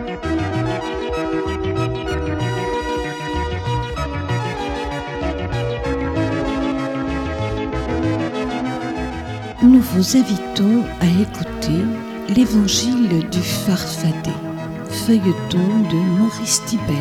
Nous vous invitons à écouter l'Évangile du Farfadet, feuilleton de Maurice Thibert.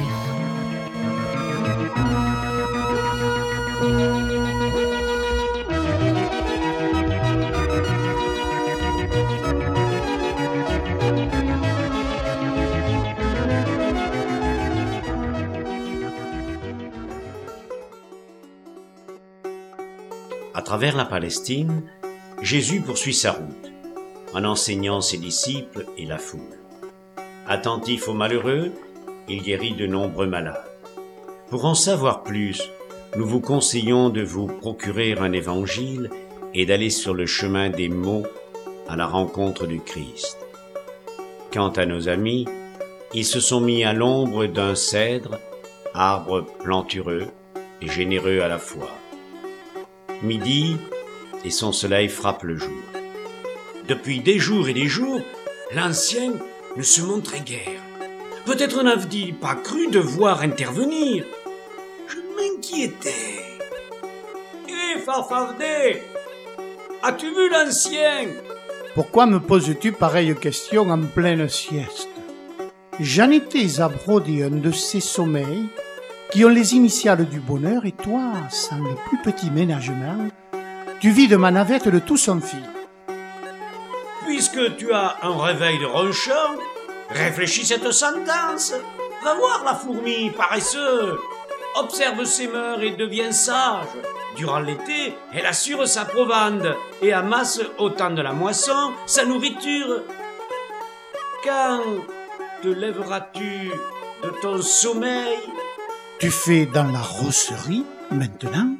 À travers la Palestine, Jésus poursuit sa route, en enseignant ses disciples et la foule. Attentif aux malheureux, il guérit de nombreux malades. Pour en savoir plus, nous vous conseillons de vous procurer un évangile et d'aller sur le chemin des mots à la rencontre du Christ. Quant à nos amis, ils se sont mis à l'ombre d'un cèdre, arbre plantureux et généreux à la fois. Midi, et son soleil frappe le jour. Depuis des jours et des jours, l'ancien ne se montrait guère. Peut-être n'avait-il pas cru devoir intervenir. Je m'inquiétais. Hé, Farfadet, as-tu vu l'ancien? Pourquoi me poses-tu pareille question en pleine sieste? J'en étais à broder un de ces sommeils qui ont les initiales du bonheur et toi, sans le plus petit ménagement, tu vides ma navette de tout son fil. Puisque tu as un réveil de ronchon, réfléchis cette sentence. Va voir la fourmi, paresseux. Observe ses mœurs et deviens sage. Durant l'été, elle assure sa provende et amasse au temps de la moisson sa nourriture. Quand te lèveras-tu de ton sommeil? Tu fais dans la rosserie, maintenant?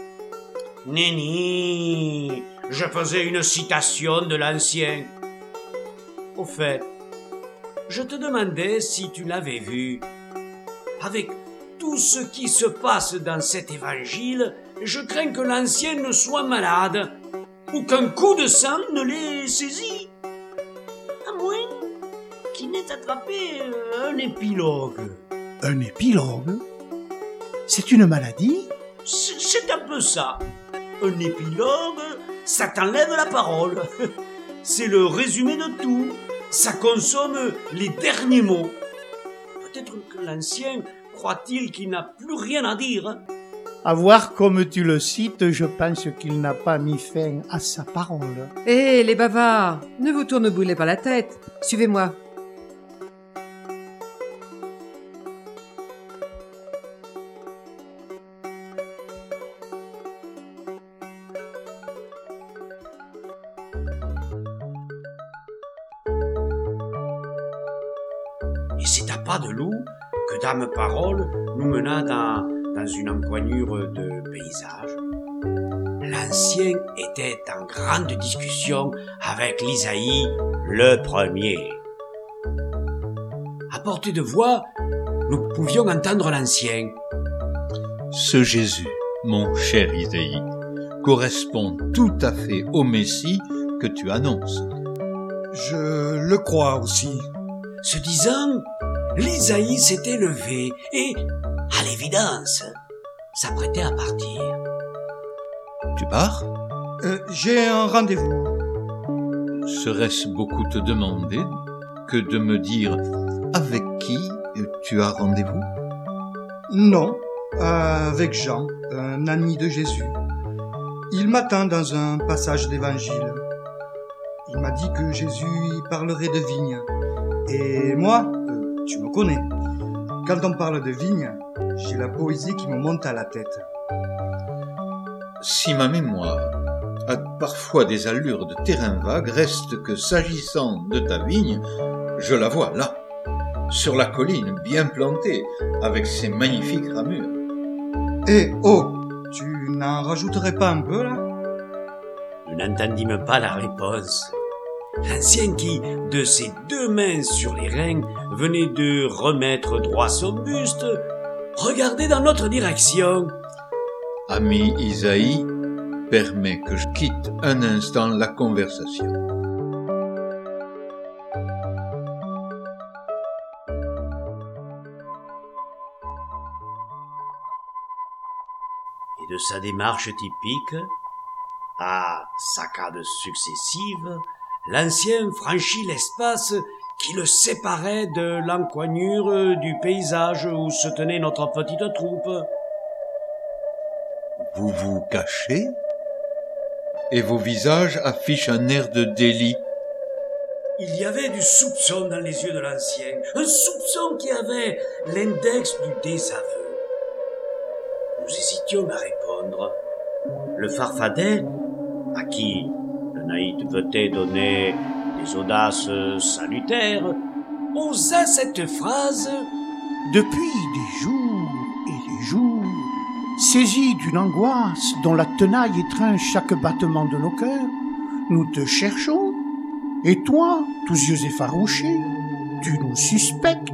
Nenni, je faisais une citation de l'ancien. Au fait, je te demandais si tu l'avais vu. Avec tout ce qui se passe dans cet évangile, je crains que l'ancien ne soit malade ou qu'un coup de sang ne l'ait saisi. À moins qu'il n'ait attrapé un épilogue. Un épilogue? C'est une maladie? C'est un peu ça. Un épilogue, ça t'enlève la parole. C'est le résumé de tout. Ça consomme les derniers mots. Peut-être que l'ancien croit-il qu'il n'a plus rien à dire. À voir comme tu le cites, je pense qu'il n'a pas mis fin à sa parole. Hé, les bavards, ne vous tournebrûlez pas la tête. Suivez-moi. Et c'est à pas de loup que Dame Parole nous mena dans une encoignure de paysage. L'ancien était en grande discussion avec l'Isaïe le premier. À portée de voix, nous pouvions entendre l'ancien. Ce Jésus, mon cher Isaïe, correspond tout à fait au Messie que tu annonces. Je le crois aussi. Ce disant, l'Isaïe s'était levé et, à l'évidence, s'apprêtait à partir. Tu pars? J'ai un rendez-vous. Serait-ce beaucoup te demander que de me dire avec qui tu as rendez-vous? Non, avec Jean, un ami de Jésus. Il m'attend dans un passage d'évangile. Il m'a dit que Jésus y parlerait de vigne. Et moi, tu me connais. Quand on parle de vigne, j'ai la poésie qui me monte à la tête. Si ma mémoire a parfois des allures de terrain vague, reste que s'agissant de ta vigne, je la vois là, sur la colline bien plantée, avec ses magnifiques ramures. Eh, oh, tu n'en rajouterais pas un peu là? Nous n'entendîmes pas la réponse. L'ancien qui, de ses deux mains sur les reins, venait de remettre droit son buste, regardait dans notre direction. Ami Isaïe, permets que je quitte un instant la conversation. et de sa démarche typique, à saccades successives, l'ancien franchit l'espace qui le séparait de l'encoignure du paysage où se tenait notre petite troupe. Vous vous cachez et vos visages affichent un air de délit. Il y avait du soupçon dans les yeux de l'ancien, un soupçon qui avait l'index du désaveu. Nous hésitions à répondre. Le farfadet, à qui le naïveté donnait des audaces salutaires, osa cette phrase. Depuis des jours et des jours, saisis d'une angoisse dont la tenaille étreint chaque battement de nos cœurs, nous te cherchons, et toi, tous yeux effarouchés, tu nous suspectes.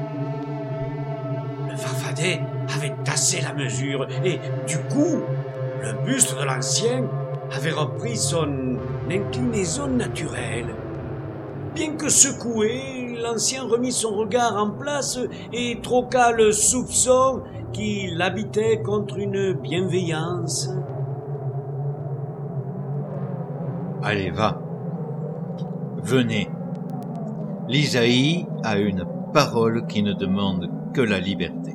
Le farfadet avait tassé la mesure et, du coup, le buste de l'ancien avait repris son inclinaison naturelle. Bien que secoué, l'ancien remit son regard en place et troqua le soupçon qui l'habitait contre une bienveillance. Allez, va. Venez. L'Isaïe a une parole qui ne demande que la liberté.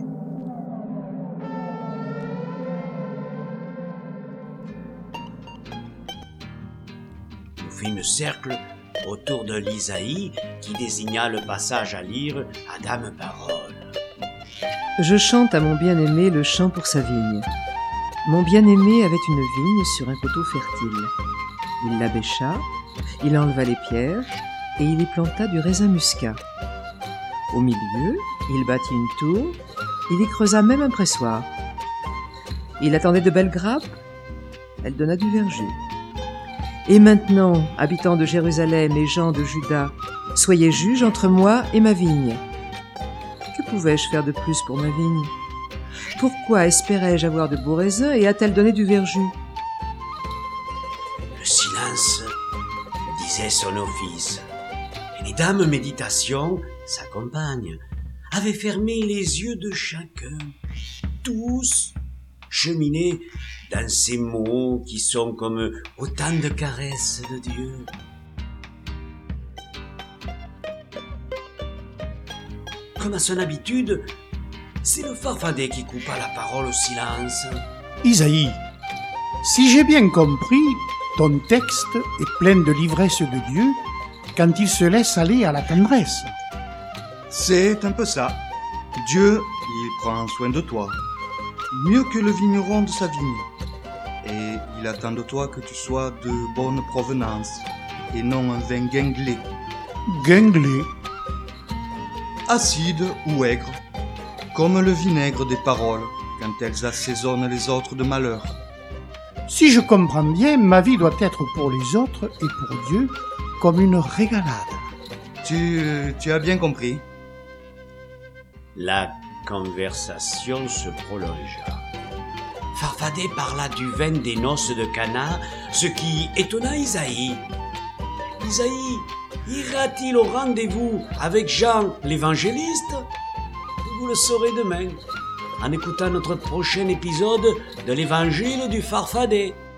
Nous fîmes cercle autour de l'Isaïe qui désigna le passage à lire à dame parole. Je chante à mon bien-aimé le chant pour sa vigne. Mon bien-aimé avait une vigne sur un coteau fertile. Il la bêcha, il enleva les pierres et il y planta du raisin muscat. Au milieu, il bâtit une tour, il y creusa même un pressoir. Il attendait de belles grappes, elle donna du verjus. Et maintenant, habitants de Jérusalem et gens de Juda, soyez juges entre moi et ma vigne. Que pouvais-je faire de plus pour ma vigne? Pourquoi espérais-je avoir de beaux raisins et a-t-elle donné du verjus? Le silence disait son office. Et les dames méditation, sa compagne, avaient fermé les yeux de chacun. Tous cheminaient dans ces mots qui sont comme autant de caresses de Dieu. Comme à son habitude, c'est le farfadet qui coupa la parole au silence. Isaïe, si j'ai bien compris, ton texte est plein de l'ivresse de Dieu quand il se laisse aller à la tendresse. C'est un peu ça. Dieu, il prend soin de toi, mieux que le vigneron de sa vigne. Et il attend de toi que tu sois de bonne provenance, et non un vin guinglé, Guinglé, acide ou aigre, comme le vinaigre des paroles, quand elles assaisonnent les autres de malheur. si je comprends bien, ma vie doit être pour les autres et pour Dieu comme une régalade. Tu as bien compris. La conversation se prolongea. Farfadet parla du vin des noces de Cana, ce qui étonna Isaïe. Isaïe ira-t-il au rendez-vous avec Jean l'évangéliste? Vous le saurez demain, en écoutant notre prochain épisode de l'Évangile du Farfadet.